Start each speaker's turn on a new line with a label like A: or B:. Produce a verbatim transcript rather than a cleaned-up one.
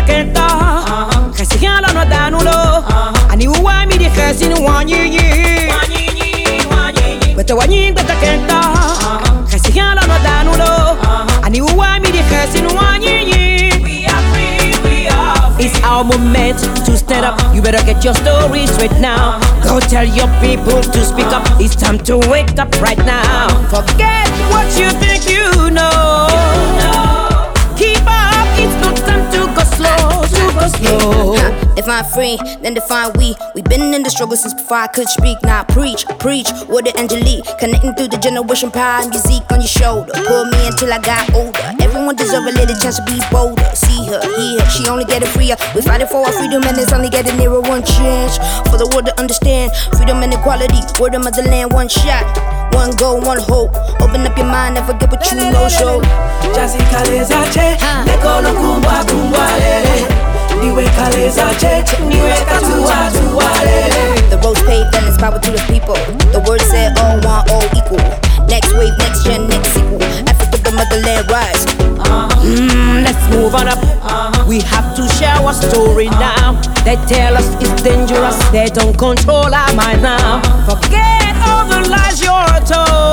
A: kenta. Kasi yan la no danulo. Ani uwa mi di kasi ni wanyi yi. Bata wanyi bata kenta. Kasi yan la no danulo. Ani uwa mi di kasi ni wanyi yi. It's our moment to stand up. You better get your story straight now. Go tell your people to speak up. It's time to wake up right now. Forget what you think you know. Keep up, it's not time to go slow, to go slow.
B: Define free, then define we. We've been in the struggle since before I could speak. Now preach, preach, word of Angelique. Connecting through the generation, power music on your shoulder. Pull me until I got older. Everyone deserve a little chance to be bolder. See her, hear her, she only getting freer. We fighting for our freedom and it's only getting nearer. One chance for the world to understand freedom and equality. Word of motherland, one shot, one goal, one hope. Open up your mind, never get what you know. So
C: Jazzy kaleza che, nekolo kumbwa kumbwa lele. Niwe kaleza che, niwe katuwa tuwa lele.
B: the road's paved and it's power to the people. The word said all one, all equal. Next wave, next gen, next sequel. Africa, the motherland rise.
A: Mm, let's move on up. We have to share our story now. They tell us it's dangerous. They don't control our mind now. Forget all the lies you're told.